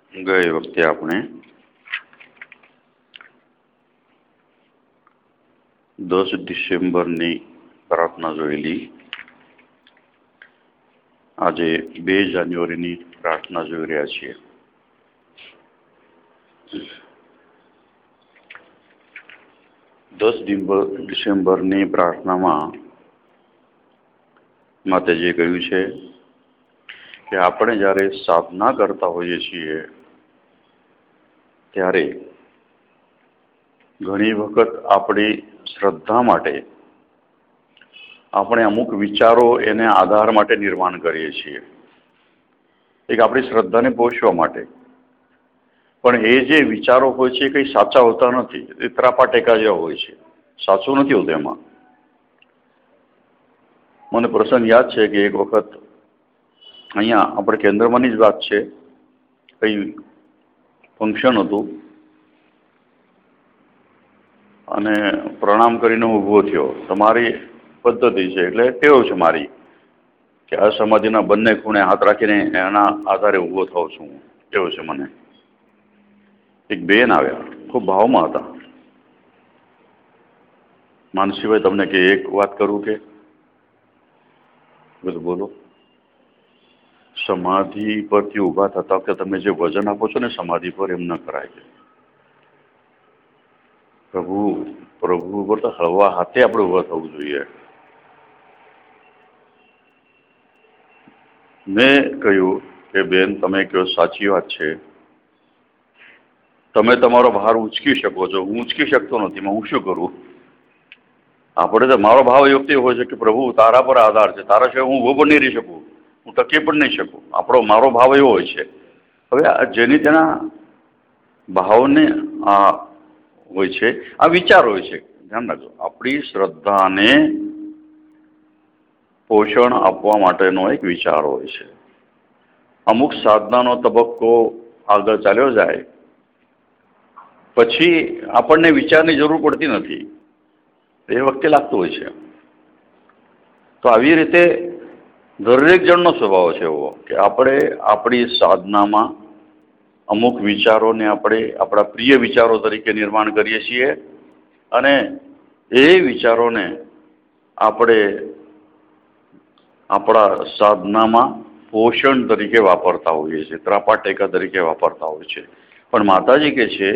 ગઈ વખતે આપણે 10 ડિસેમ્બરની પ્રાર્થના જોયેલી. આજે 2 જાન્યુઆરીની પ્રાર્થના જોઈ રહ્યા છીએ. ડિસેમ્બરની પ્રાર્થનામાં માતાજીએ કહ્યું છે કે આપણે જ્યારે સાધના કરતા હોઈએ છીએ ત્યારે ઘણી વખત આપણી શ્રદ્ધા માટે આપણે અમુક વિચારો એને આધાર માટે નિર્માણ કરીએ છીએ, એક આપણી શ્રદ્ધાને પોષવા માટે. પણ એ જે વિચારો હોય છે એ કંઈ સાચા હોતા નથી, એ ત્રાપા ટેકા જેવા હોય છે, સાચું નથી હોતું એમાં. મને પ્રસંગ યાદ છે કે એક વખત અહીંયા આપણે કેન્દ્રમાંની જ વાત છે, કંઈ ફંક્શન હતું અને પ્રણામ કરીને ઊભો થયો. તમારી પદ્ધતિ છે એટલે ટેવ છે મારી કે આ સમાધિના બંને ખૂણે હાથ રાખીને એના આધારે ઊભો થાઉં છું, એવું છે મને. એક બેન આવ્યા, ખૂબ ભાવમાં હતા. માનસીભાઈ તમને કે એક વાત કરું કે બધું બોલો. સમાધિ પરથી ઊભા થતા વખતે તમે જે વજન આપો છો ને સમાધિ પર, એમ ન કરાય છે. પ્રભુ ઉપર તો હળવા હાથે આપણે ઊભા થવું જોઈએ. મેં કહ્યું કે બેન તમે કહો સાચી વાત છે, તમે તમારો ભાર ઉંચકી શકો છો, હું ઉંચકી શકતો નથી, હું શું કરું? આપણે તો મારો ભાવ એ વખતે હોય છે કે પ્રભુ તારા પર આધાર છે, તારા સિવાય હું ઊભો પણ નહીં રહી શકું, હું ટકી પણ નહીં શકું. મારો ભાવ એવો હોય છે. હવે જેની તેના ભાવને આ હોય છે, આ વિચાર હોય છે. ધ્યાન રાખજો, આપણી શ્રદ્ધાને પોષણ આપવા માટેનો એક વિચાર હોય છે. અમુક સાધનાનો તબક્કો આગળ ચાલ્યો જાય પછી આપણને વિચારની જરૂર પડતી નથી, એ વખતે લાગતું હોય છે. તો આવી રીતે દરેક જણનો સ્વભાવ છે એવો કે આપણે આપણી સાધનામાં અમુક વિચારોને આપણે આપણા પ્રિય વિચારો તરીકે નિર્માણ કરીએ છીએ અને એ વિચારોને આપણે આપણા સાધનામાં પોષણ તરીકે વાપરતા હોઈએ છીએ, ત્રાપા ટેકા તરીકે વાપરતા હોય છે. પણ માતાજી કહે છે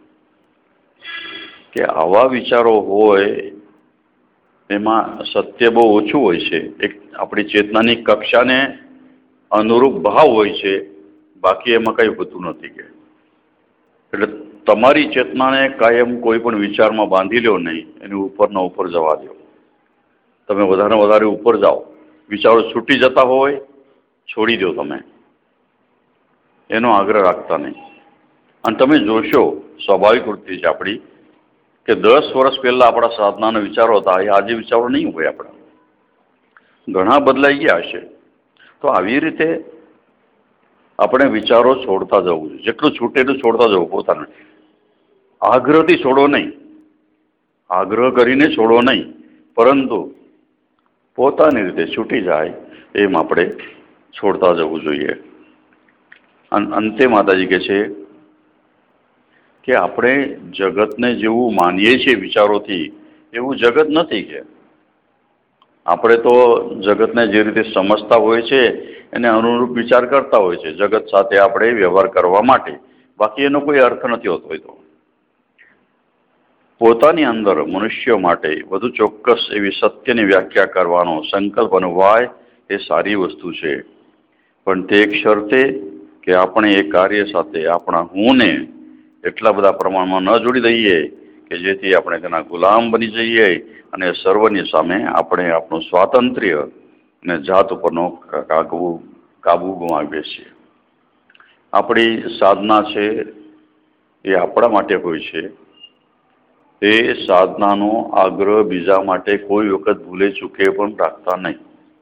કે આવા વિચારો હોય એમાં સત્ય બહુ ઓછું હોય છે. એક આપણી ચેતનાની કક્ષાને અનુરૂપ ભાવ હોય છે, બાકી એમાં કંઈ હોતું નથી. કે એટલે તમારી ચેતનાને કાયમ કોઈ પણ વિચારમાં બાંધી લો નહીં, એની ઉપરના ઉપર જવા દો. તમે વધારે ઉપર જાઓ, વિચારો છૂટી જતા હોય છોડી દો, તમે એનો આગ્રહ રાખતા નહીં. અને તમે જોશો સ્વાભાવિક વૃત્તિ છે આપણી કે 10 વર્ષ પહેલા આપણા સાધનાના વિચારો હતા, એ આજે વિચારો નહીં હોય આપણા, ઘણા બદલાઈ ગયા હશે. તો આવી રીતે આપણે વિચારો છોડતા જવું જોઈએ, જેટલું છૂટે એટલું છોડતા જવું. પોતાને આગ્રહથી છોડો નહીં, આગ્રહ કરીને છોડો નહીં, પરંતુ પોતાની રીતે છૂટી જાય એમ આપણે છોડતા જવું જોઈએ. અંતે માતાજી કહે છે કે આપણે જગતને જેવું માનીએ છીએ વિચારોથી એવું જગત નથી. કે આપણે તો જગતને જે રીતે સમજતા હોય છે એને અનુરૂપ વિચાર કરતા હોય છે જગત સાથે આપણે વ્યવહાર કરવા માટે, બાકી એનો કોઈ અર્થ નથી હોતો. હોય તો પોતાની અંદર મનુષ્યો માટે વધુ ચોક્કસ એવી સત્યની વ્યાખ્યા કરવાનો સંકલ્પ અનુભવાય એ સારી વસ્તુ છે. પણ તે એક શરતે કે આપણે એ કાર્ય સાથે આપણા હુંને એટલા બધા પ્રમાણમાં ન જોડી દઈએ કે જેથી આપણે તેના ગુલામ બની જઈએ અને સર્વની સામે આપણે આપણું સ્વાતંત્ર્ય અને જાત ઉપરનો કાબુ ગુમાવીએ છીએ. આપણી સાધના છે એ આપણા માટે હોય છે. એ સાધનાનો આગ્રહ બીજા માટે કોઈ વખત ભૂલે ચૂકે પણ રાખતા નહીં.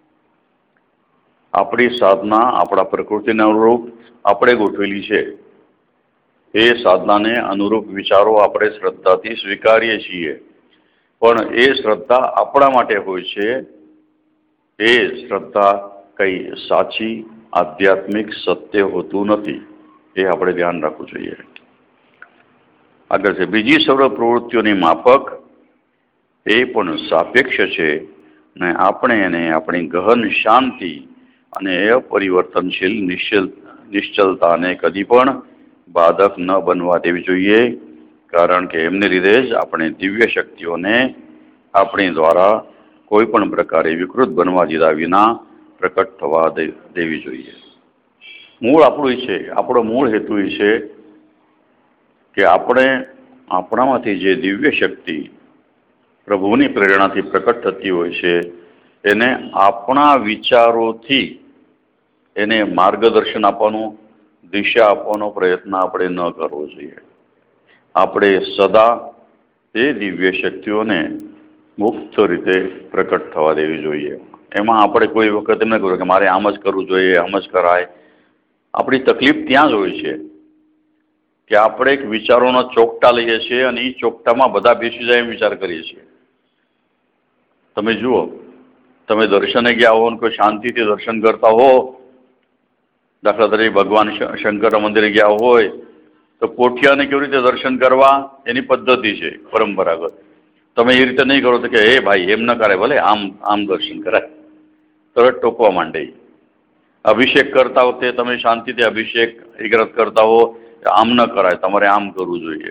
આપણી સાધના આપણા પ્રકૃતિને અનુરૂપ આપણે ગોઠવેલી છે. એ સાધનાને અનુરૂપ વિચારો આપણે શ્રદ્ધાથી સ્વીકારીએ છીએ, પણ એ શ્રદ્ધા આપણા માટે હોય છે. એ શ્રદ્ધા કંઈ સાચી આધ્યાત્મિક સત્ય હોતું નથી. એ આપણે ધ્યાન રાખવું જોઈએ. આગળ છે બીજી સર્વ પ્રવૃત્તિઓની માફક એ પણ સાપેક્ષ છે ને આપણે એને આપણી ગહન શાંતિ અને અપરિવર્તનશીલ નિશ્ચલતાને કદી પણ બાધક ન બનવા દેવી જોઈએ, કારણ કે એમને લીધે જ આપણે દિવ્ય શક્તિઓને આપણી દ્વારા કોઈ પણ પ્રકારે વિકૃત બનવા દીધા વિના પ્રકટ થવા દેવી જોઈએ. મૂળ આપણું છે, આપણો મૂળ હેતુ એ છે કે આપણે આપણામાંથી જે દિવ્ય શક્તિ પ્રભુની પ્રેરણાથી પ્રકટ થતી હોય છે એને આપણા વિચારોથી એને માર્ગદર્શન આપવાનું, દિશા આપવાનો પ્રયત્ન આપણે ન કરવો જોઈએ. આપણે સદા એ દિવ્ય શક્તિઓને મુક્ત રીતે પ્રકટ થવા દેવી જોઈએ. એમાં આપણે કોઈ વખત એમ ન કહ્યું કે મારે આમ જ કરવું જોઈએ, આમ જ કરાય. આપણી તકલીફ ત્યાં જ હોય છે કે આપણે એક વિચારોનો ચોકટા લઈએ છીએ અને એ ચોકટામાં બધા બેસી જાય એમ વિચાર કરીએ છીએ. તમે જુઓ, તમે દર્શને ગયા હો અને કોઈ શાંતિથી દર્શન કરતા હો, દાખલા તરીકે ભગવાન શંકર મંદિરે ગયા હોય તો પોઠિયાને કેવી રીતે દર્શન કરવા એની પદ્ધતિ છે પરંપરાગત. તમે એ રીતે નહીં કરો તો કે હે ભાઈ એમ ન કરે, ભલે આમ આમ દર્શન કરાય, તરત ટોકવા માંડે. અભિષેક કરતા વખતે તમે શાંતિથી અભિષેક ઇગ્રત કરતા હો, આમ ન કરાય, તમારે આમ કરવું જોઈએ.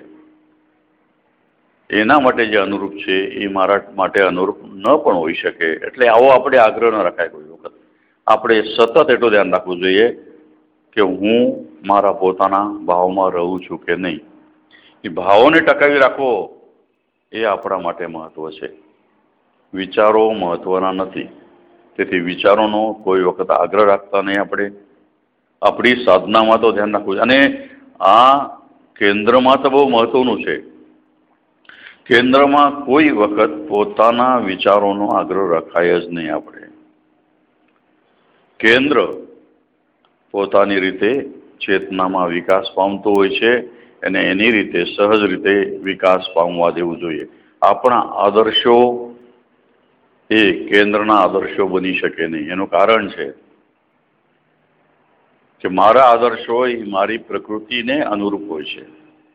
એના માટે જે અનુરૂપ છે એ મારા માટે અનુરૂપ ન પણ હોઈ શકે. એટલે આવો આપણે આગ્રહ ન રખાય કોઈ વખત. આપણે સતત એટલું ધ્યાન રાખવું જોઈએ કે હું મારા પોતાના ભાવમાં રહું છું કે નહીં. એ ભાવોને ટકાવી રાખવો એ આપણા માટે મહત્વ છે. વિચારો મહત્વના નથી. તેથી વિચારોનો કોઈ વખત આગ્રહ રાખતા નહીં. આપણે આપણી સાધનામાં તો ધ્યાન રાખવું. અને આ કેન્દ્રમાં તો બહુ મહત્વનું છે. કેન્દ્રમાં કોઈ વખત પોતાના વિચારોનો આગ્રહ રખાય જ નહીં. આપણે કેન્દ્ર પોતાની રીતે ચેતનામાં વિકાસ પામતો હોય છે અને એની રીતે સહજ રીતે વિકાસ પામવા દેવું જોઈએ. આપણા આદર્શો એ કેન્દ્રના આદર્શો બની શકે નહીં. એનું કારણ છે કે મારા આદર્શો એ મારી પ્રકૃતિને અનુરૂપ હોય છે.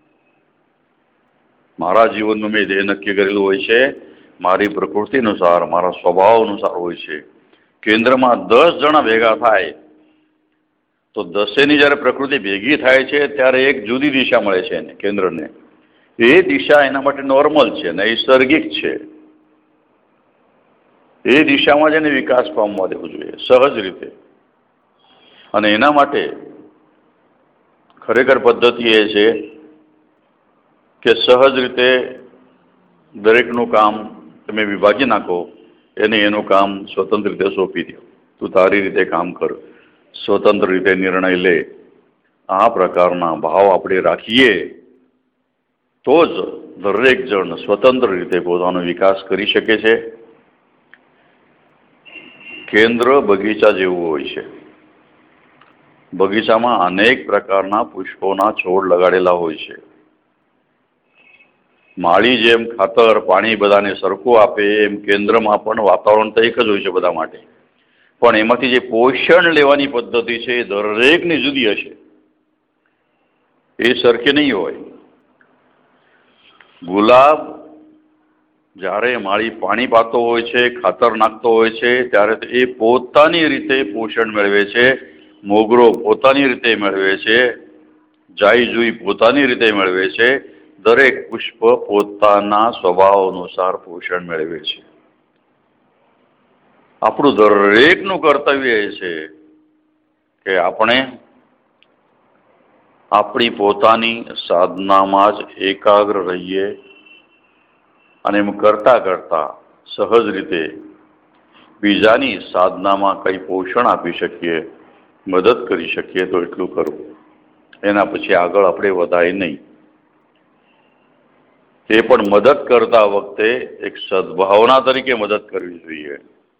મારા જીવનનું મેં ધ્યેય નક્કી કરેલું હોય છે, મારી પ્રકૃતિ અનુસાર, મારા સ્વભાવ અનુસાર હોય છે. કેન્દ્રમાં 10 જણા ભેગા થાય તો 10ની જ્યારે પ્રકૃતિ ભેગી થાય છે ત્યારે એક જુદી દિશા મળે છે એને, કેન્દ્રને. એ દિશા એના માટે નોર્મલ છે, નૈસર્ગિક છે. એ દિશામાં જ એને વિકાસ પામવા દેવું જોઈએ સહજ રીતે. અને એના માટે ખરેખર પદ્ધતિ એ છે કે સહજ રીતે દરેકનું કામ તમે વિભાગી નાખો, એને એનું કામ સ્વતંત્ર રીતે સોંપી દો. તું તારી રીતે કામ કર, સ્વતંત્ર રીતે નિર્ણય લે. આ પ્રકારના ભાવ આપણે રાખીએ તો જ દરેક જણ સ્વતંત્ર રીતે પોતાનો વિકાસ કરી શકે છે. કેન્દ્ર બગીચા જેવું હોય છે. બગીચામાં અનેક પ્રકારના પુષ્પોના છોડ લગાડેલા હોય છે. માળી જેમ ખાતર પાણી બધાને સરખું આપે એમ કેન્દ્રમાં પણ વાતાવરણ તો એક જ હોય છે બધા માટે. પણ એમાંથી જે પોષણ લેવાની પદ્ધતિ છે એ દરેકની જુદી હશે. એ સરખી નહીં હોય. ગુલાબ જ્યારે માળી પાણી પાતો હોય છે, ખાતર નાખતો હોય છે, ત્યારે એ પોતાની રીતે પોષણ મેળવે છે. મોગરો પોતાની રીતે મેળવે છે, જાઈજુઈ પોતાની રીતે મેળવે છે. દરેક પુષ્પ પોતાના સ્વભાવ અનુસાર પોષણ મેળવે છે. આપણું દરેકનું કર્તવ્ય એ છે કે આપણે આપણી પોતાની સાધનામાં જ એકાગ્ર રહીએ અને એમ કરતા કરતા સહજ રીતે બીજાની સાધનામાં કંઈ પોષણ આપી શકીએ, મદદ કરી શકીએ તો એટલું કરવું. એના પછી આગળ આપણે વધાય નહીં. તે પણ મદદ કરતા વખતે એક સદભાવના તરીકે મદદ કરવી જોઈએ.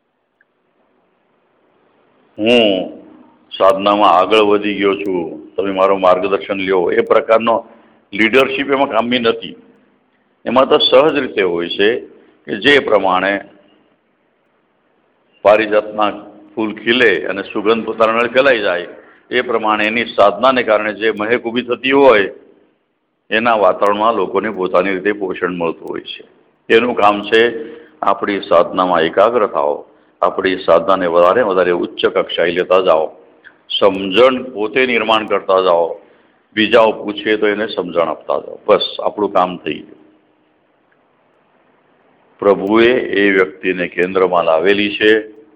હું સાધનામાં આગળ વધી ગયો છું, તમે મારું માર્ગદર્શન લ્યો, એ પ્રકારનો લીડરશીપ એમાં કામની નથી. એમાં તો સહજ રીતે હોય છે કે જે પ્રમાણે પારિજાતના ફૂલ ખીલે અને સુગંધ પોતાના ફેલાઈ જાય એ પ્રમાણે એની સાધનાને કારણે જે મહેક ઊભી થતી હોય એના વાતાવરણમાં લોકોને પોતાની રીતે પોષણ મળતું હોય છે. એનું કામ છે આપણી સાધનામાં એકાગ્ર થાઓ, આપણી સાધનાને વધારે વધારે ઉચ્ચ કક્ષાએ લેતા જાઓ, સમજણ પોતે નિર્માણ કરતા જાઓ, બીજાઓ પૂછે તો એને સમજણ આપતા જાઓ. બસ આપણું કામ થઈ ગયું. પ્રભુએ એ વ્યક્તિને કેન્દ્રમાં લાવેલી છે,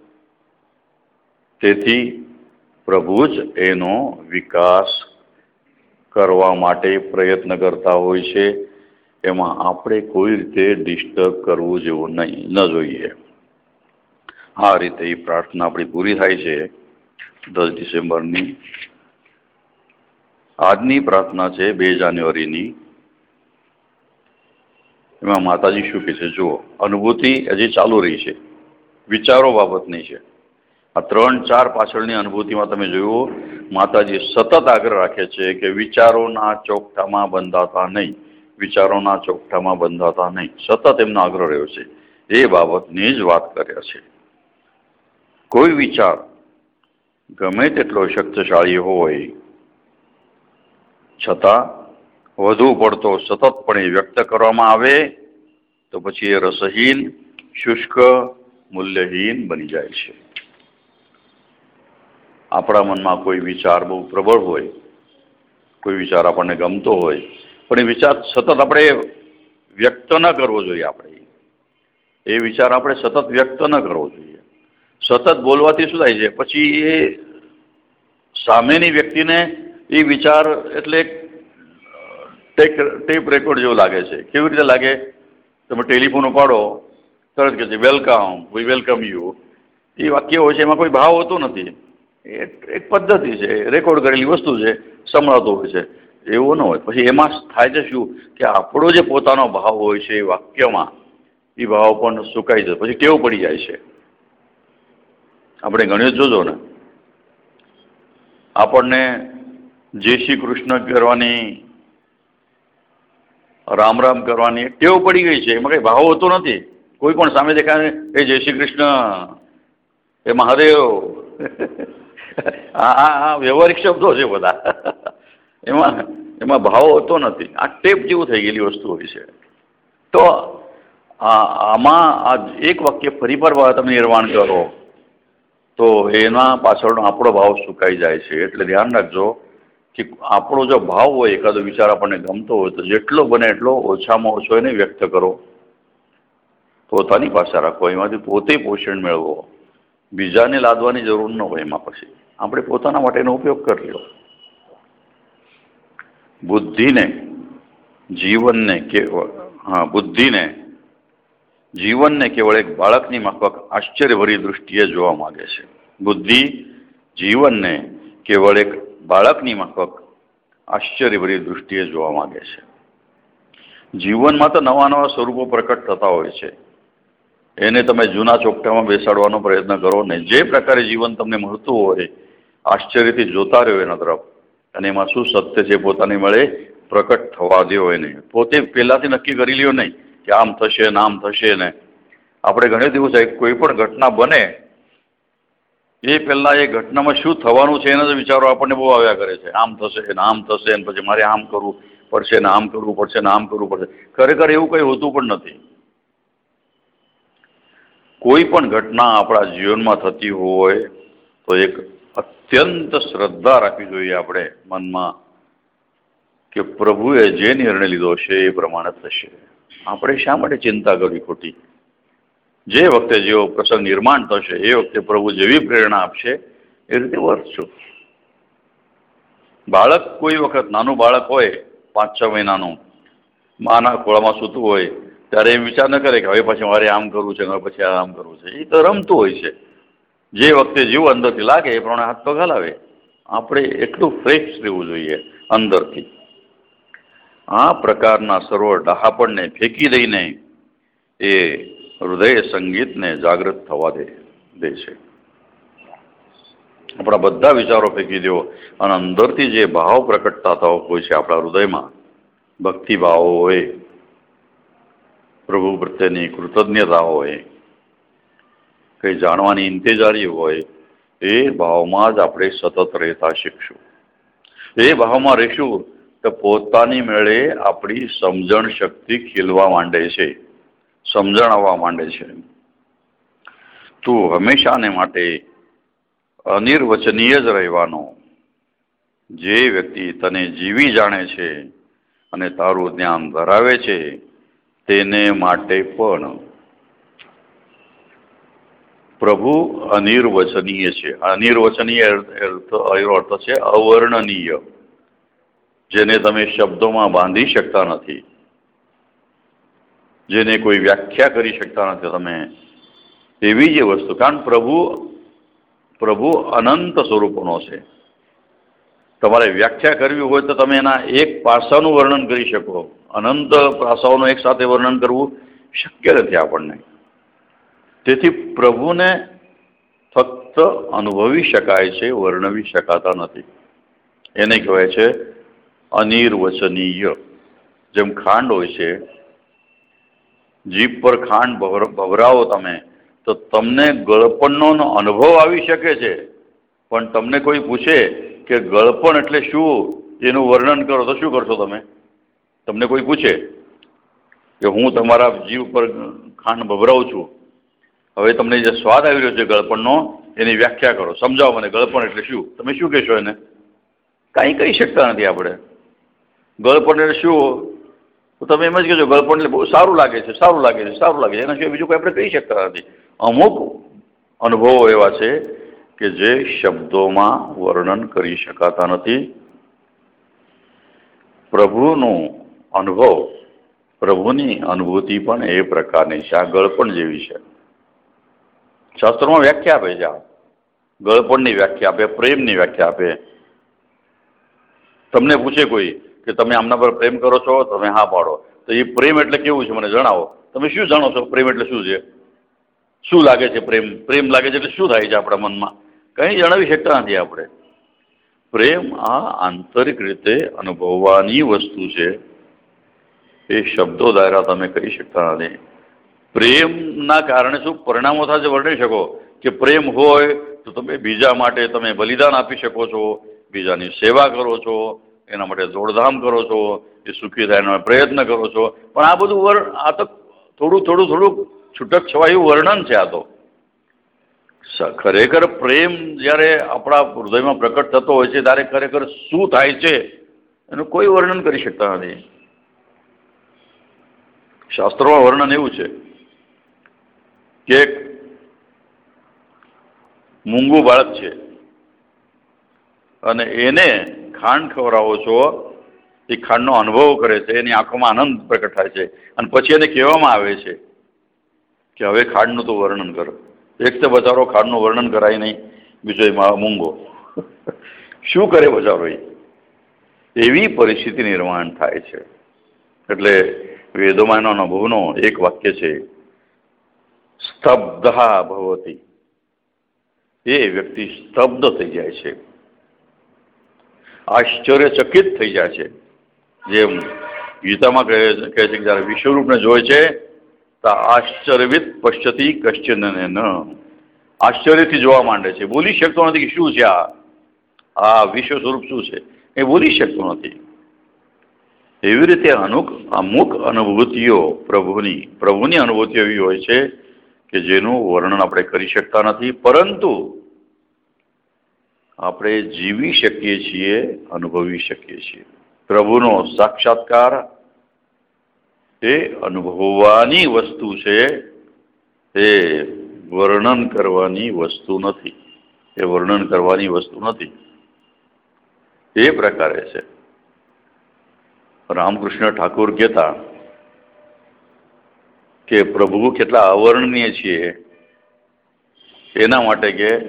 તેથી પ્રભુ જ એનો વિકાસ કરવા માટે પ્રયત્ન કરતા હોય છે. એમાં આપણે કોઈ રીતે ડિસ્ટર્બ કરવું જેવું ન જોઈએ. આ રીતે એ પ્રાર્થના આપણી પૂરી થાય છે 10 ડિસેમ્બરની. આજની પ્રાર્થના છે 2 જાન્યુઆરીની. એમાં માતાજી શું કહે છે જુઓ. અનુભૂતિ હજી ચાલુ રહી છે, વિચારો બાબતની છે. આ 3-4 પાછળની અનુભૂતિમાં તમે જોયું માતાજી સતત આગ્રહ રાખે છે કે વિચારોના ચોકઠામાં બંધાતા નહીં, વિચારોના ચોકઠામાં બંધાતા નહીં. સતત એમનો આગ્રહ રહ્યો છે. એ બાબતની જ વાત કર્યા છે. કોઈ વિચાર ગમે તેટલો શક્તિશાળી હોય છતાં વધુ પડતો સતતપણે વ્યક્ત કરવામાં આવે તો પછી એ રસહીન, શુષ્ક, મૂલ્યહીન બની જાય છે. આપણા મનમાં કોઈ વિચાર બહુ પ્રબળ હોય, કોઈ વિચાર આપણને ગમતો હોય, પણ એ વિચાર સતત આપણે વ્યક્ત ન કરવો જોઈએ. આપણે એ વિચાર આપણે સતત વ્યક્ત ન કરવો જોઈએ. સતત બોલવાથી શું થાય છે, પછી એ સામેની વ્યક્તિને એ વિચાર એટલે ટેપ રેકોર્ડ જેવું લાગે છે. કેવી રીતે લાગે? તમે ટેલિફોન ઉપાડો, તરત કહે છે વેલકમ, વી વેલકમ યુ. એ વાક્ય હોય છે, એમાં કોઈ ભાવ હોતો નથી. એ એક પદ્ધતિ છે, રેકોર્ડ કરેલી વસ્તુ છે, સંભળાતો હોય છે. એવું ન હોય. પછી એમાં થાય છે શું કે આપણો જે પોતાનો ભાવ હોય છે એ વાક્યમાં, એ ભાવ પણ સુકાઈ જાય, પછી ટેવ પડી જાય છે. આપણે ગણ્યું જોજો ને, આપણને જય શ્રી કૃષ્ણ કરવાની, રામ રામ કરવાની ટેવ પડી ગઈ છે. એમાં કઈ ભાવ હોતો નથી. કોઈ પણ સામે દેખાય એ જય શ્રી કૃષ્ણ, એ મહાદેવ, આ વ્યવહારિક શબ્દો છે બધા. એમાં ભાવ હોતો નથી. આ ટેપ જેવું થઈ ગયેલી વસ્તુ હોય છે. તો આમાં આ એક વાક્ય ફરી પર તમે નિર્માણ કરો તો એના પાછળનો આપણો ભાવ સુકાઈ જાય છે. એટલે ધ્યાન રાખજો કે આપણો જો ભાવ હોય, એકાદો વિચાર આપણને ગમતો હોય તો જેટલો બને એટલો ઓછામાં ઓછો એને વ્યક્ત કરો, પોતાની પાસે રાખો, એમાંથી પોતે પોષણ મેળવો. બીજાને લાદવાની જરૂર ન હોય. એમાં પછી આપણે પોતાના માટેનો ઉપયોગ કરી લો. બુદ્ધિને જીવનને કેવળ એક બાળકની માફક આશ્ચર્યભરી દૃષ્ટિએ જોવા માંગે છે. બુદ્ધિ જીવનને કેવળ એક બાળકની માફક આશ્ચર્યભરી દૃષ્ટિએ જોવા માંગે છે. જીવનમાં તો નવા નવા સ્વરૂપો પ્રકટ થતા હોય છે. એને તમે જૂના ચોકઠામાં બેસાડવાનો પ્રયત્ન કરો ને. જે પ્રકારે જીવન તમને મળતું હોય આશ્ચર્યથી જોતા રહ્યો એના તરફ, અને એમાં શું સત્ય છે પોતાની મળે પ્રકટ થવા દો. એને પોતે પહેલાથી નક્કી કરી લ્યો નહીં કે આમ થશે ને આમ થશે ને. આપણે ઘણી દિવસ કોઈ પણ ઘટના બને એ પહેલા એ ઘટનામાં શું થવાનું છે એના જ વિચારો આપણને બહુ આવ્યા કરે છે. આમ થશે ને આમ થશે ને પછી મારે આમ કરવું પડશે ને આમ કરવું પડશે ને આમ કરવું પડશે. ખરેખર એવું કંઈ હોતું પણ નથી. કોઈ પણ ઘટના આપણા જીવનમાં થતી હોય તો એક અત્યંત શ્રદ્ધા રાખવી જોઈએ આપણે મનમાં કે પ્રભુએ જે નિર્ણય લીધો છે એ પ્રમાણે થશે. આપણે શા માટે ચિંતા કરવી ખોટી? જે વખતે જેવો પ્રસંગ નિર્માણ થશે એ વખતે પ્રભુ જેવી પ્રેરણા આપશે એ રીતે વર્તશો. બાળક કોઈ વખત નાનું બાળક હોય 5-6 મહિનાનું, માના ખોળામાં સૂતું હોય ત્યારે એમ વિચાર ન કરે કે હવે પછી મારે આમ કરવું છે, હવે પછી આમ કરવું છે. એ તો રમતું હોય છે. જે વખતે જેવું અંદરથી લાગે એ પ્રમાણે હાથ પગ હલાવે. આપણે એટલું ફ્રેશ રહેવું જોઈએ અંદરથી. આ પ્રકારના સર્વ ડહાપણને ફેંકી દઈને એ હૃદય સંગીતને જાગૃત થવા દે છે. આપણા બધા વિચારો ફેંકી દો અને અંદરથી જે ભાવ પ્રકટ થતા હોય છે આપણા હૃદયમાં, ભક્તિભાવ હોય, પ્રભુ પ્રત્યેની કૃતજ્ઞતા હોય, કંઈ જાણવાની ઇંતેજારી હોય, એ ભાવમાં જ આપણે સતત રહેતા શીખશું. એ ભાવમાં રહીશું તો પોતાની મેળે આપણી સમજણ શક્તિ ખીલવા માંડે છે, સમજણ આવવા માંડે છે. તું હંમેશાને માટે અનિર્વચનીય જ રહેવાનો. જે વ્યક્તિ તને જીવી જાણે છે અને તારું જ્ઞાન ધરાવે છે તેને માટે પણ પ્રભુ અનિર્વચનીય છે. અનિર્વચનીય અર્થ છે અવર્ણનીય, જેને તમે શબ્દોમાં બાંધી શકતા નથી, જેને કોઈ વ્યાખ્યા કરી શકતા નથી તમે. એવી જે વસ્તુ, કારણ પ્રભુ અનંત સ્વરૂપનો છે. તમારે વ્યાખ્યા કરવી હોય તો તમે એના એક પાસાનું વર્ણન કરી શકો. અનંત પાસાઓનું એક સાથે વર્ણન કરવું શક્ય નથી આપણને. તેથી પ્રભુને ફક્ત અનુભવી શકાય છે, વર્ણવી શકાતા નથી. એને કહેવાય છે અનિર્વચનીય. જેમ ખાંડ હોય છે, જીભ પર ખાંડ ભભરાવો તમે તો તમને ગળપણનો અનુભવ આવી શકે છે, પણ તમને કોઈ પૂછે કે ગળપણ એટલે શું, એનું વર્ણન કરો તો શું કરશો તમે? તમને કોઈ પૂછે કે હું તમારા જીભ પર ખાંડ ભભરાવું છું, હવે તમને જે સ્વાદ આવી રહ્યો છે ગળપણનો, એની વ્યાખ્યા કરો, સમજાવો મને ગળપણ એટલે શું. તમે શું કહેશો એને? કાંઈ કહી શકતા નથી આપણે. ગળપણ એટલે શું તો તમે એમ જ કહેજો ગળપણ એટલે બહુ સારું લાગે છે, સારું લાગે છે, સારું લાગે છે. એના સિવાય બીજું કોઈ આપણે કહી શકતા નથી. અમુક અનુભવો એવા છે કે જે શબ્દોમાં વર્ણન કરી શકાતા નથી. પ્રભુનો અનુભવ, પ્રભુની અનુભૂતિ પણ એ પ્રકારની છે. આ ગળપણ જેવી છે. શાસ્ત્રોમાં વ્યાખ્યા આપે છે. આ ગળપણની વ્યાખ્યા આપે, પ્રેમની વ્યાખ્યા આપે. તમને પૂછે કોઈ કે તમે આમના પર પ્રેમ કરો છો, તમે હા પાડો, તો એ પ્રેમ એટલે કેવું છે મને જણાવો. તમે શું જાણો છો પ્રેમ એટલે શું છે? શું લાગે છે પ્રેમ? પ્રેમ લાગે છે એટલે શું થાય છે આપણા મનમાં? કંઈ જણાવી શકતા નથી આપણે. પ્રેમ આ આંતરિક રીતે અનુભવવાની વસ્તુ છે. એ શબ્દો દ્વારા તમે કહી શકતા નથી. પ્રેમના કારણે શું પરિણામો થાય છે વર્ણી શકો. કે પ્રેમ હોય તો તમે બીજા માટે તમે બલિદાન આપી શકો છો, બીજાની સેવા કરો છો, એના માટે દોડધામ કરો છો, એ સુખી થાય એનો પ્રયત્ન કરો છો. પણ આ બધું આ તો થોડું છૂટક છવાયું વર્ણન છે. આ તો ખરેખર પ્રેમ જ્યારે આપણા હૃદયમાં પ્રકટ થતો હોય છે ત્યારે ખરેખર શું થાય છે એનું કોઈ વર્ણન કરી શકતા નથી. શાસ્ત્રોમાં વર્ણન એવું છે કે એક મૂંગું બાળક છે અને એને ખાંડ ખવડાવો છો, એ ખાંડનો અનુભવ કરે છે, એની આંખોમાં આનંદ પ્રકટ થાય છે, અને પછી એને કહેવામાં આવે છે કે હવે ખાંડનું તો વર્ણન કરો. એક તો બચારો ખાંડનું વર્ણન કરાય નહીં, બીજો એમાં મૂંગો શું કરે બચારો? એવી પરિસ્થિતિ નિર્માણ થાય છે. એટલે વેદોમાં એનો અનુભવનો એક વાક્ય છે, સ્તબ્ધા ભવતી. એ વ્યક્તિ સ્તબ્ધ થઈ જાય છે, આશ્ચર્યચકિત થઈ જાય છે. જેમ ગીતામાં કહે છે કે જયારે વિશ્વરૂપને જોય છે તો આશ્ચર્યવિત પશ્યતિ કશ્ચન ન, આશ્ચર્યથી જોવા માંડે છે. બોલી શકતો નથી કે શું છે આ વિશ્વ સ્વરૂપ શું છે, એ બોલી શકતો નથી. એવી રીતે અમુક અનુભૂતિઓ પ્રભુની અનુભૂતિઓ એવી હોય છે કે જેનું વર્ણન આપણે કરી શકતા નથી, પરંતુ આપણે જીવી શકીએ છીએ, અનુભવી શકીએ છીએ. પ્રભુનો સાક્ષાત્કાર એ અનુભવવાની વસ્તુ છે, એ વર્ણન કરવાની વસ્તુ નથી. એ વર્ણન કરવાની વસ્તુ નથી. એ પ્રકારે છે. રામકૃષ્ણ ઠાકુર કહેતા કે પ્રભુ કેટલા અવર્ણનીય છીએ એના માટે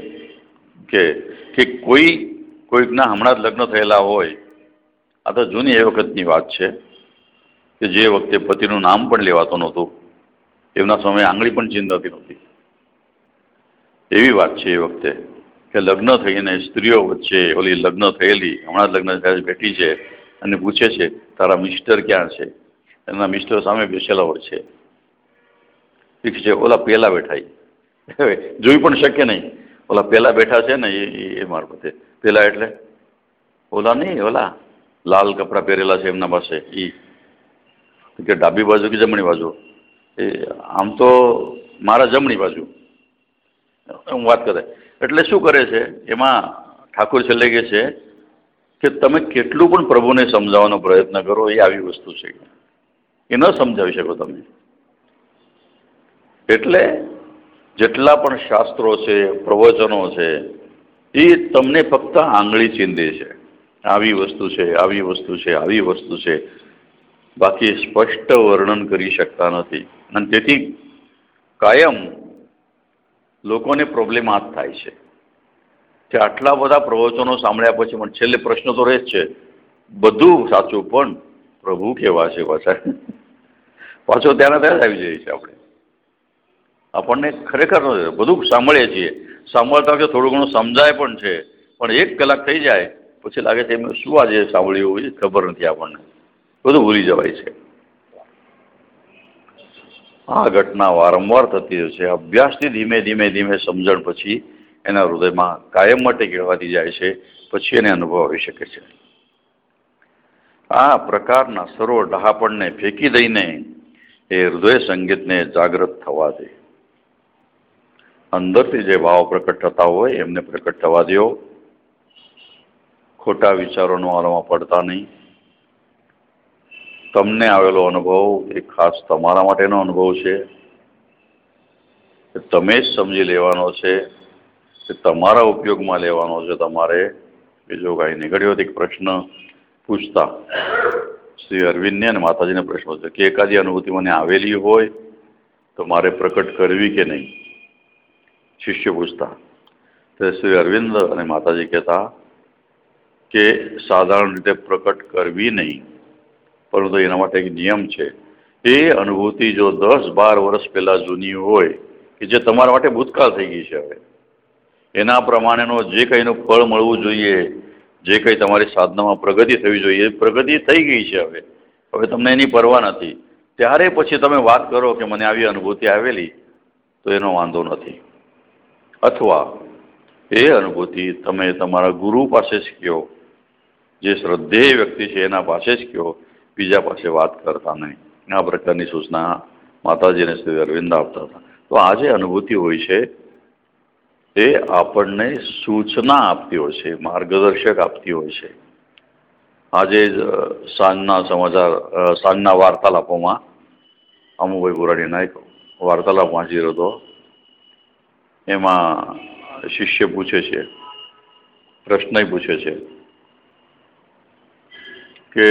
કે કોઈકના હમણાં જ લગ્ન થયેલા હોય. આ તો જૂની એ વખતની વાત છે કે જે વખતે પતિનું નામ પણ લેવાતું નહોતું, એમના સમયે આંગળી પણ ચિંતાતી નહોતી. એવી વાત છે એ વખતે કે લગ્ન થઈને સ્ત્રીઓ વચ્ચે ઓલી લગ્ન થયેલી હમણાં જ લગ્ન થયા બેઠી છે અને પૂછે છે તારા મિસ્ટર ક્યાં છે? એના મિસ્ટર સામે બેસેલા હોય છે. ઠીક છે, ઓલા પેલા બેઠા જોઈ પણ શકે નહીં. ઓલા પેલા બેઠા છે ને એ મારફતે. પેલા એટલે ઓલા નહીં, ઓલા લાલ કપડાં પહેરેલા છે એમના પાસે. કે ડાબી બાજુ કે જમણી બાજુ? એ આમ તો મારા જમણી બાજુ હું વાત કરે. એટલે શું કરે છે એમાં ઠાકોર છેલ્લે કહે છે કે તમે કેટલું પણ પ્રભુને સમજાવવાનો પ્રયત્ન કરો, એ આવી વસ્તુ છે એ ન સમજાવી શકો તમે. એટલે જેટલા પણ શાસ્ત્રો છે, પ્રવચનો છે, એ તમને ફક્ત આંગળી ચીંધે છે. આવી વસ્તુ છે, આવી વસ્તુ છે, આવી વસ્તુ છે, બાકી સ્પષ્ટ વર્ણન કરી શકતા નથી. અને તેથી કાયમ લોકોને પ્રોબ્લેમ આ જ થાય છે કે આટલા બધા પ્રવચનો સાંભળ્યા પછી પણ છેલ્લે પ્રશ્ન તો રહે જ છે, બધું સાચું પણ પ્રભુ કેવા છે પાછો ત્યાં જ આવી જાય છે. આપણને ખરેખર બધું સાંભળીએ છીએ, સાંભળતા વખતે થોડું ઘણું સમજાય પણ છે, પણ 1 કલાક થઈ જાય પછી લાગે છે એમ શું આજે સાંભળ્યું એ ખબર નથી, આપણને બધું ભૂલી જવાય છે. આ ઘટના વારંવાર થતી હોય છે. અભ્યાસથી ધીમે ધીમે ધીમે સમજણ પછી એના હૃદયમાં કાયમ માટે કેળવાતી જાય છે, પછી એને અનુભવ આવી શકે છે. આ પ્રકારના સર્વ ડહાપણને ફેંકી દઈને એ હૃદય સંગીતને જાગૃત થવા દે. અંદરથી જે ભાવ પ્રકટ થતા હોય એમને પ્રકટ થવા દો. ખોટા વિચારોનો આળમાં પડતા નહીં. તમને આવેલો અનુભવ એ ખાસ તમારા માટેનો અનુભવ છે. તમે જ સમજી લેવાનો છે, કે તમારા ઉપયોગમાં લેવાનો છે તમારે, બીજો કાંઈ નહીં. ઘણી વખત એક પ્રશ્ન પૂછતા શ્રી અરવિંદને અને માતાજીને પ્રશ્ન છે કે એકાદી અનુભૂતિ મને આવેલી હોય તો મારે પ્રકટ કરવી કે નહીં? શિષ્ય પૂછતા. તો શ્રી અરવિંદ અને માતાજી કહેતા કે સાધારણ રીતે પ્રકટ કરવી નહીં, પરંતુ એના માટે એક નિયમ છે. એ અનુભૂતિ જો 10-12 વર્ષ પહેલાં જૂની હોય કે જે તમારા માટે ભૂતકાળ થઈ ગઈ છે, હવે એના પ્રમાણેનો જે કંઈનું ફળ મળવું જોઈએ, જે કંઈ તમારી સાધનામાં પ્રગતિ થવી જોઈએ, એ પ્રગતિ થઈ ગઈ છે. હવે તમને એની પરવા નથી. ત્યારે પછી તમે વાત કરો કે મને આવી અનુભૂતિ આવેલી, તો એનો વાંધો નથી. અથવા એ અનુભૂતિ તમે તમારા ગુરુ પાસે જ કહો, જે શ્રદ્ધેય વ્યક્તિ છે એના પાસે જ કહો, બીજા પાસે વાત કરતા નહીં. આ પ્રકારની સૂચના માતાજીને શ્રી અરવિંદ આપતા હતા. તો આ જે અનુભૂતિ હોય છે એ આપણને સૂચના આપતી હોય છે, માર્ગદર્શક આપતી હોય છે. આજે સાંજના સમાચાર, સાંજના વાર્તાલાપોમાં અમુભાઈ પુરાણીના એક વાર્તાલાપ વાંચી રહ્યો હતો. એમાં શિષ્ય પૂછે છે, પ્રશ્ન પૂછે છે કે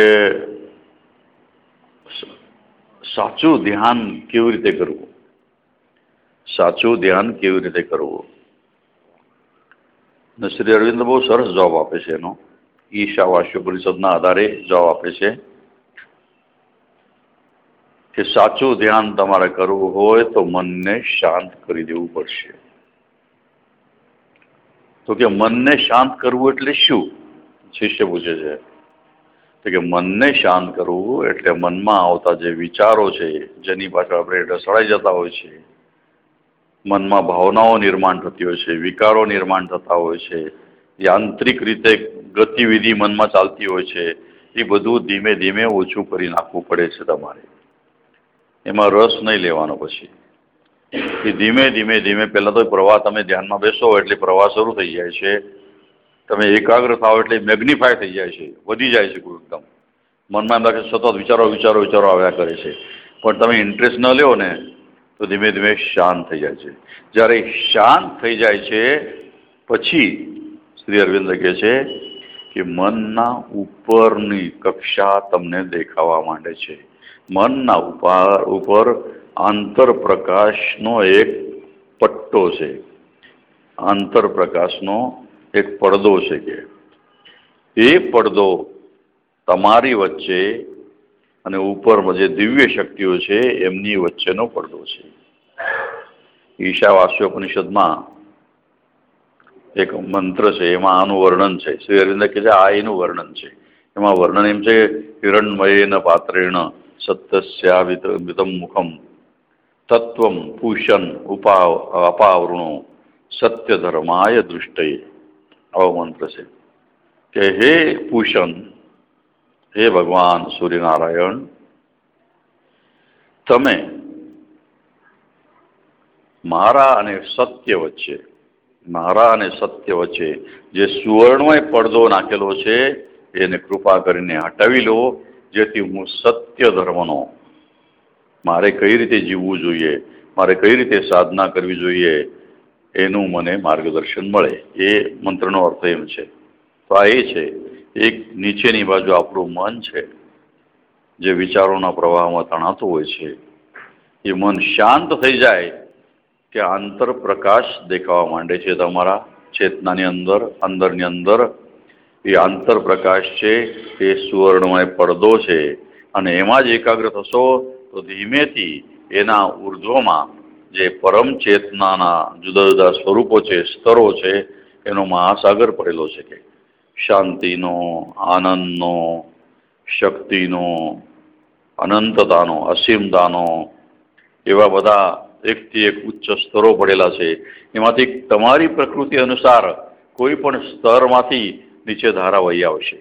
સાચું ધ્યાન કેવી રીતે કરવું? સાચું ધ્યાન કેવી રીતે કરવું? શ્રી અરવિંદ બહુ સરસ જવાબ આપે છે એનો. ઈશાવાસ્યોપનિષદના આધારે જવાબ આપે છે કે સાચું ધ્યાન તમારે કરવું હોય તો મનને શાંત કરી દેવું પડશે. તો કે મનને શાંત કરવું એટલે શું? શિષ્ય પૂછે છે. તો કે મનને શાંત કરવું એટલે મનમાં આવતા જે વિચારો છે, જેની પાછળ આપણે ઢસડાઈ જતા હોય છે, મનમાં ભાવનાઓ નિર્માણ થતી હોય છે, વિકારો નિર્માણ થતા હોય છે, યાંત્રિક રીતે ગતિવિધિ મનમાં ચાલતી હોય છે, એ બધું ધીમે ધીમે ઓછું કરી નાખવું પડે છે તમારે. એમાં રસ નહીં લેવાનો. પછી એ ધીમે ધીમે ધીમે પહેલાં તો પ્રવાહ, તમે ધ્યાનમાં બેસો એટલે પ્રવાહ શરૂ થઈ જાય છે. તમે એકાગ્ર થાવ એટલે મેગ્નિફાય થઈ જાય છે, વધી જાય છે. એકદમ મનમાં એમ લાગે સતત વિચારો વિચારો વિચારો આવ્યા કરે છે. પણ તમે ઇન્ટરેસ્ટ ન લ્યો ને તો ધીમે ધીમે શાંત થઈ જાય છે. જ્યારે શાંત થઈ જાય છે પછી શ્રી અરવિંદ કહે છે કે મનના ઉપરની કક્ષા તમને દેખાવા માંડે છે. મનના ઉપર આંતરપ્રકાશનો એક પટ્ટો છે, આંતરપ્રકાશનો એક પડદો છે. કે એ પડદો તમારી વચ્ચે અને ઉપરમાં જે દિવ્ય શક્તિઓ છે એમની વચ્ચેનો પડદો છે. ઈશાવાસ્યોપનિષદમાં એક મંત્ર છે, એમાં આનું વર્ણન છે. શ્રી અરવિંદ કહે છે આ એનું વર્ણન છે. એમાં વર્ણન એમ છે, હિરણમયેન પાત્રેણ સત્યસ્યાવિતમ મુખમ તત્વમ પૂષન અપાવૃણો સત્ય ધર્માય દૃષ્ટય. આવો મંત્ર છે કે હે પૂષણ, હે ભગવાન સૂર્યનારાયણ, તમે મારા અને સત્ય વચ્ચે જે સુવર્ણમય પડદો નાખેલો છે એને કૃપા કરીને હટાવી લો, જેથી હું સત્ય ધર્મનો, મારે કઈ રીતે જીવવું જોઈએ, મારે કઈ રીતે સાધના કરવી જોઈએ એનું મને માર્ગદર્શન મળે. એ મંત્રનો અર્થ એમ છે. તો આ એ છે, એક નીચેની બાજુ આપણું મન છે જે વિચારોના પ્રવાહમાં તણાતું હોય છે. એ મન શાંત થઈ જાય કે આંતર પ્રકાશ દેખાવા માંડે છે. તમારા ચેતનાની અંદરની અંદર એ આંતર પ્રકાશ છે, એ સુવર્ણમય પડદો છે. અને એમાં જ એકાગ્ર થશો તો ધીમેથી એના ઉર્ધ્વમાં જે પરમ ચેતનાના જુદા જુદા સ્વરૂપો છે, સ્તરો છે, એનો મહાસાગર પડેલો છે કે શાંતિનો, આનંદનો, શક્તિનો, અનંતતાનો, અસીમતાનો, એવા બધા એકથી એક ઉચ્ચ સ્તરો પડેલા છે. એમાંથી તમારી પ્રકૃતિ અનુસાર કોઈ પણ સ્તરમાંથી નીચે ધારા વહી આવશે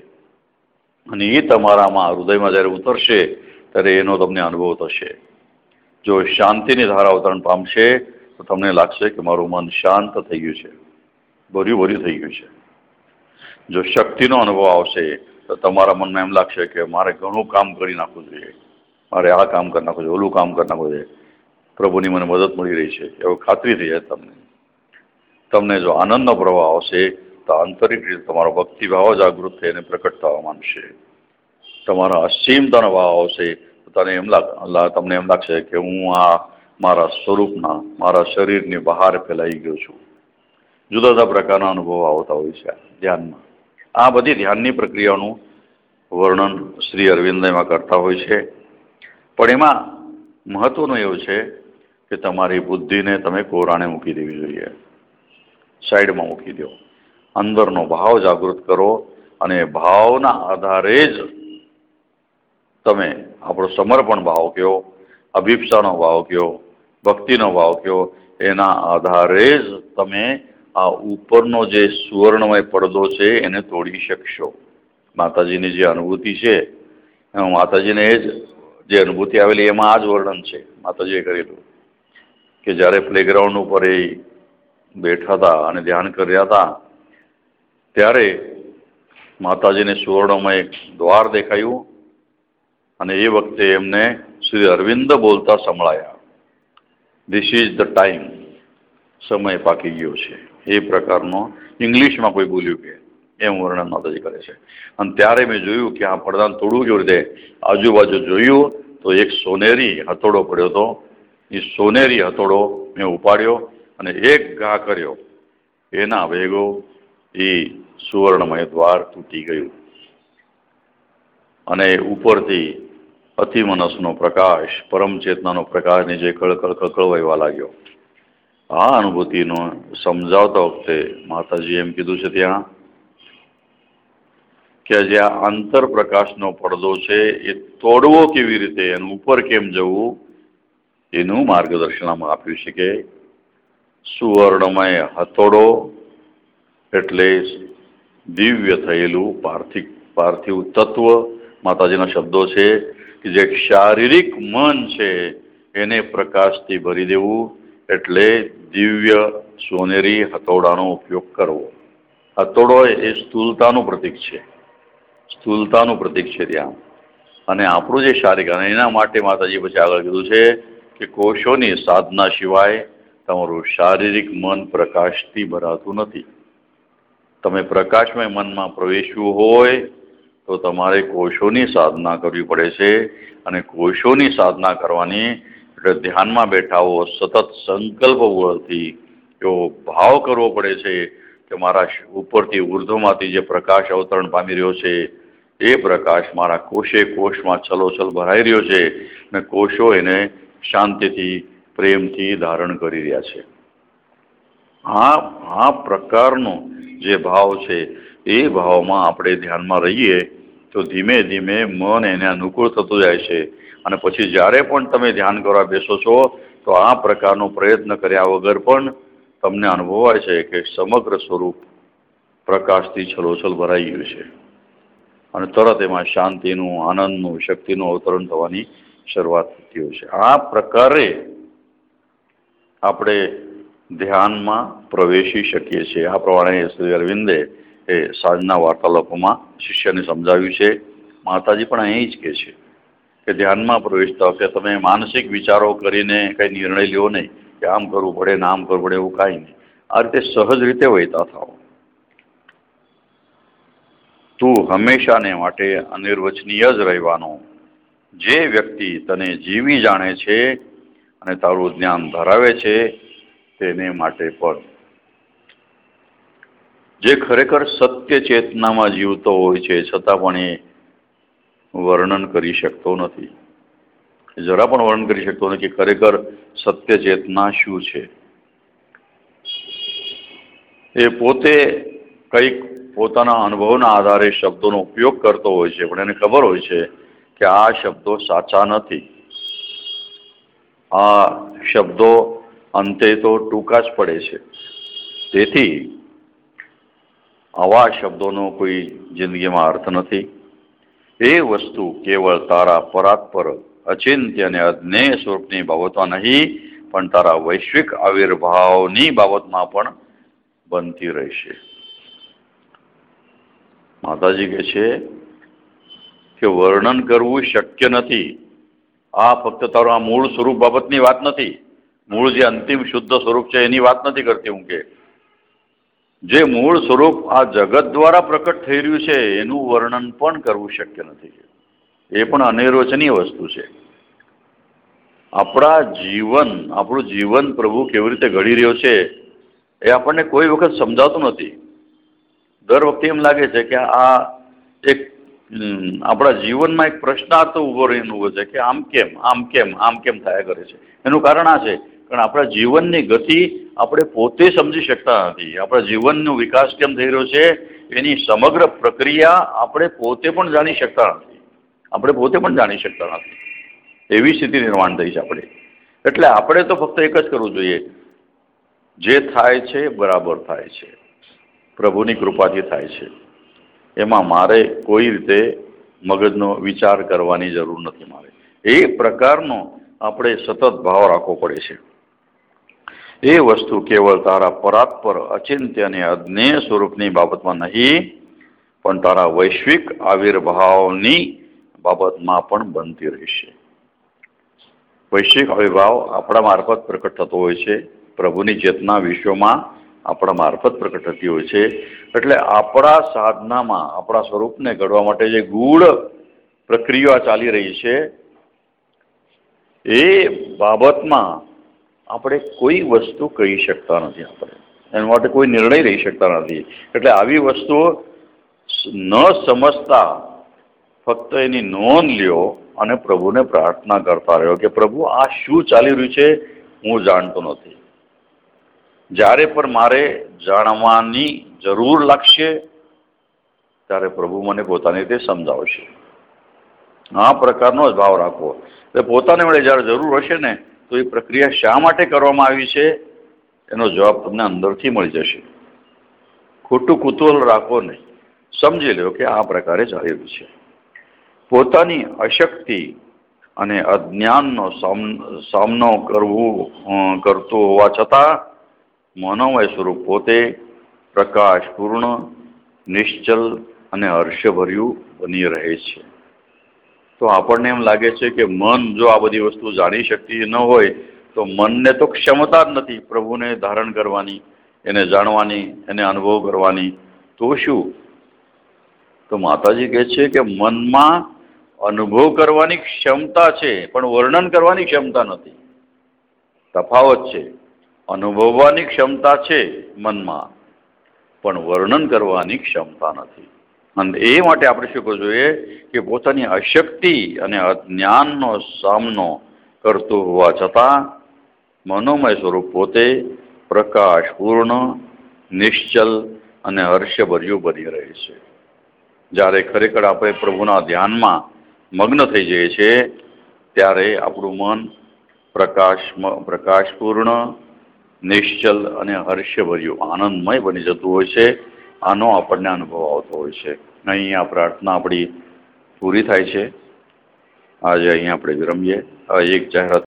અને એ તમારામાં હૃદયમાં જ્યારે ઉતરશે ત્યારે એનો તમને અનુભવ થશે. જો શાંતિની ધારા અવતરણ પામશે તો તમને લાગશે કે મારું મન શાંત થઈ ગયું છે, ભર્યું થઈ ગયું છે. જો શક્તિનો અનુભવ આવશે તો તમારા મનમાં એમ લાગશે કે મારે ઘણું કામ કરી નાખવું જોઈએ, મારે આ કામ કરી નાખવું જોઈએ, ઓલું કામ કરી નાખવું જોઈએ, પ્રભુની મને મદદ મળી રહી છે એવું ખાતરી થઈ જાય તમને. જો આનંદનો પ્રવાહ આવશે તો આંતરિક રીતે તમારો ભક્તિભાવ જાગૃત થઈને પ્રકટ થવા માંડશે. તમારા અસીમતાનો ભાવ આવશે તો તમને એમ લાગશે કે હું આ મારા સ્વરૂપના, મારા શરીરની બહાર ફેલાઈ ગયો છું. જુદા જુદા પ્રકારના અનુભવો આવતા હોય છે ધ્યાનમાં. આ બધી ધ્યાનની પ્રક્રિયાનું વર્ણન શ્રી અરવિંદ એમાં કરતા હોય છે. પણ એમાં મહત્વનું એવું છે કે તમારી બુદ્ધિને તમે કોરાણે મૂકી દેવી જોઈએ, સાઈડમાં મૂકી દો. અંદરનો ભાવ જાગૃત કરો અને ભાવના આધારે જ તમે આપણો સમર્પણ ભાવ કયો, અભિપ્સાનો ભાવ કયો, ભક્તિનો ભાવ કયો, એના આધારે જ તમે આ ઉપરનો જે સુવર્ણમય પડદો છે એને તોડી શકશો. માતાજીની જે અનુભૂતિ છે એમાં માતાજીને એ જ જે અનુભૂતિ આવેલી એમાં આ જ વર્ણન છે માતાજીએ કરેલું કે જ્યારે પ્લેગ્રાઉન્ડ ઉપર એ બેઠા હતા અને ધ્યાન કર્યા હતા ત્યારે માતાજીને સુવર્ણમય દ્વાર દેખાયું અને એ વખતે એમને શ્રી અરવિંદ બોલતા સંભળાયા, ધીસ ઇઝ ધ ટાઈમ, સમય પાકી ગયો છે. એ પ્રકારનો ઇંગ્લિશમાં કોઈ બોલ્યું કે એમ વર્ણન માતાજી કરે છે. અને ત્યારે મેં જોયું કે આ પડદાને તોડવું કેવી રીતે. આજુબાજુ જોયું તો એક સોનેરી હથોડો પડ્યો હતો. એ સોનેરી હથોડો મેં ઉપાડ્યો અને એક ઘા કર્યો, એના ભેગો એ સુવર્ણમય દ્વાર તૂટી ગયું અને ઉપરથી અતિમનસનો પ્રકાશ, પરમ ચેતનાનો પ્રકાશ નીચે કળકળવા લાગ્યો. આ અનુભૂતિનો સમજાવતા વખતે માતાજી એમ કીધું છે ત્યાં કે જે આ આંતર પ્રકાશનો પડદો છે એ તોડવો કેવી રીતે, એનું ઉપર કેમ જવું, એનું માર્ગદર્શન આમાં આપ્યું છે કે સુવર્ણમય હથોડો એટલે દિવ્ય થયેલું પાર્થિવ તત્વ. માતાજીના શબ્દો છે કે જે શારીરિક મન છે એને પ્રકાશથી ભરી દેવું એટલે દિવ્ય સોનેરી હથોડાનો ઉપયોગ કરવો. હથોડો એ સ્થૂલતાનું પ્રતીક છે, ત્યાં. અને આપણું જે શારીરિક, અને એના માટે માતાજી પછી આગળ કીધું છે કે કોષોની સાધના સિવાય તમારું શારીરિક મન પ્રકાશથી ભરાતું નથી. તમે પ્રકાશમય મનમાં પ્રવેશવું હોય તો તમારે કોષોની સાધના કરવી પડે છે. અને કોષોની સાધના કરવાની એટલે ધ્યાનમાં બેઠા હો સતત સંકલ્પ બળથી એવો ભાવ કરવો પડે છે કે મારા ઉપરથી ઉર્ધ્વમાંથી જે પ્રકાશ અવતરણ પામી રહ્યો છે એ પ્રકાશ મારા કોષમાં છલોછલ ભરાઈ રહ્યો છે અને કોષો એને શાંતિથી, પ્રેમથી ધારણ કરી રહ્યા છે. આ પ્રકારનો જે ભાવ છે એ ભાવમાં આપણે ધ્યાનમાં રહીએ તો ધીમે ધીમે મન એને અનુકૂળ થતું જાય છે. અને પછી જ્યારે પણ તમે ધ્યાન કરવા બેસો છો તો આ પ્રકારનો પ્રયત્ન કર્યા વગર પણ તમને અનુભવાય છે કે સમગ્ર સ્વરૂપ પ્રકાશથી છલોછલ ભરાઈ ગયું છે અને તરત એમાં શાંતિનું, આનંદનું, શક્તિનું અવતરણ થવાની શરૂઆત થતી હોય છે. આ પ્રકારે આપણે ધ્યાનમાં પ્રવેશી શકીએ છીએ. આ પ્રમાણે શ્રી અરવિંદે એ સાંજના વાર્તાલાપોમાં શિષ્યને સમજાવ્યું છે. માતાજી પણ અહીં જ કહે છે કે ધ્યાનમાં પ્રવેશતા વખતે તમે માનસિક વિચારો કરીને કંઈ નિર્ણય લ્યો નહીં કે આમ કરવું પડે ને આમ કરવું પડે, એવું કાંઈ નહીં. આ રીતે સહજ રીતે વહેતા થાઓ. તું હંમેશાને માટે અનિર્વચનીય જ રહેવાનો. જે વ્યક્તિ તને જીવી જાણે છે અને તારું જ્ઞાન ધરાવે છે તેને માટે પણ, જે ખરેખર સત્ય ચેતનામાં જીવતો હોય છે છતાં પણ એ વર્ણન કરી શકતો નથી, જરા પણ વર્ણન કરી શકતો નથી કે ખરેખર સત્ય ચેતના શું છે. એ પોતે કંઈક પોતાના અનુભવના આધારે શબ્દોનો ઉપયોગ કરતો હોય છે, પણ એને ખબર હોય છે કે આ શબ્દો સાચા નથી. આ શબ્દો અંતે તો ટૂંકા જ પડે છે. તેથી આવા શબ્દોનો કોઈ જિંદગીમાં અર્થ નથી. એ વસ્તુ કેવળ તારા પરાત્પર, અચિંત્ય અને અજ્ઞેય સ્વરૂપની બાબતમાં નહીં, પણ તારા વૈશ્વિક આવિર્ભાવની બાબતમાં પણ બનતી રહેશે. માતાજી કહે છે કે વર્ણન કરવું શક્ય નથી. આ ફક્ત તારું આ મૂળ સ્વરૂપ બાબતની વાત નથી. મૂળ જે અંતિમ શુદ્ધ સ્વરૂપ છે એની વાત નથી કરતી હું, કે જે મૂળ સ્વરૂપ આ જગત દ્વારા પ્રકટ થઈ રહ્યું છે એનું વર્ણન પણ કરવું શક્ય નથી. એ પણ અનિર્વચનીય વસ્તુ છે. આપણું જીવન પ્રભુ કેવી રીતે ઘડી રહ્યો છે એ આપણને કોઈ વખત સમજાતું નથી. દર વખતે એમ લાગે છે કે આ એક આપણા જીવનમાં એક પ્રશ્નાર્થ ઉભો રહીને ઉભો છે કે આમ કેમ થયા કરે છે. એનું કારણ આ છે કારણ આપણા જીવનની ગતિ આપણે પોતે સમજી શકતા નથી. આપણા જીવનનો વિકાસ કેમ થઈ રહ્યો છે એની સમગ્ર પ્રક્રિયા આપણે પોતે પણ જાણી શકતા નથી. એવી સ્થિતિ નિર્માણ થઈ છે આપણે. એટલે આપણે તો ફક્ત એક જ કરવું જોઈએ, જે થાય છે બરાબર થાય છે, પ્રભુની કૃપાથી થાય છે. એમાં મારે કોઈ રીતે મગજનો વિચાર કરવાની જરૂર નથી. મારે એ પ્રકારનો આપણે સતત ભાવ રાખવો પડે છે. એ વસ્તુ કેવળ તારા પરાત્પર, અચિંત્ય અને અજ્ઞેય સ્વરૂપની બાબતમાં નહીં, પણ તારા વૈશ્વિક આવિર્ભાવની બાબતમાં પણ બનતી રહેશે. વૈશ્વિક આવિર્ભાવ આપણા મારફત પ્રકટ થતો હોય છે. પ્રભુની ચેતના વિશ્વમાં આપણા મારફત પ્રકટ થતી હોય છે. એટલે આપણા સાધનામાં આપણા સ્વરૂપને ઘડવા માટે જે ગૂઢ પ્રક્રિયા ચાલી રહી છે એ બાબતમાં આપણે કોઈ વસ્તુ કહી શકતા નથી. આપણે એના માટે કોઈ નિર્ણય લઈ શકતા નથી. એટલે આવી વસ્તુઓ ન સમજતા ફક્ત એની નોંધ લ્યો અને પ્રભુને પ્રાર્થના કરતા રહ્યો કે પ્રભુ આ શું ચાલી રહ્યું છે હું જાણતો નથી. જ્યારે પણ મારે જાણવાની જરૂર લાગશે ત્યારે પ્રભુ મને પોતાની રીતે સમજાવશે. આ પ્રકારનો જ ભાવ રાખવો. એટલે પોતાને વડે જ્યારે જરૂર હશે ને તો એ પ્રક્રિયા શા માટે કરવામાં આવી છે એનો જવાબ તમને અંદરથી મળી જશે. ખોટું કુતૂહલ રાખો નહીં. સમજી લો કે આ પ્રકારે ચાલી રહ્યું છે. પોતાની અશક્તિ અને અજ્ઞાનનો સામનો કરતો હોવા છતાં મનોમય સ્વરૂપ પોતે પ્રકાશપૂર્ણ, નિશ્ચલ અને હર્ષભર્યું બની રહે છે. તો આપણને એમ લાગે છે કે મન જો આ બધી વસ્તુ જાણી શકતી ન હોય તો મનને તો ક્ષમતા જ નથી પ્રભુને ધારણ કરવાની, એને જાણવાની, એને અનુભવ કરવાની. તો શું? તો માતાજી કહે છે કે મનમાં અનુભવ કરવાની ક્ષમતા છે પણ વર્ણન કરવાની ક્ષમતા નથી. તફાવત છે. અનુભવવાની ક્ષમતા છે મનમાં, પણ વર્ણન કરવાની ક્ષમતા નથી. અને એ માટે આપણે શું કરવું જોઈએ કે પોતાની અશક્તિ અને અજ્ઞાનનો સામનો કરતો હોવા છતાં મનોમય સ્વરૂપ પોતે પ્રકાશપૂર્ણ, નિશ્ચલ અને હર્ષભર્યું બની રહે છે. જ્યારે ખરેખર આપણે પ્રભુના ધ્યાનમાં મગ્ન થઈ જઈએ છીએ ત્યારે આપણું મન પ્રકાશપૂર્ણ, નિશ્ચલ અને હર્ષભર્યું આનંદમય બની જતું હોય છે. આનો આપણને અનુભવ આવતો હોય છે. અહીં આ પ્રાર્થના આપણી પૂરી થાય છે. આજે અહીં આપણે વિરમીએ. એક જાહેરાત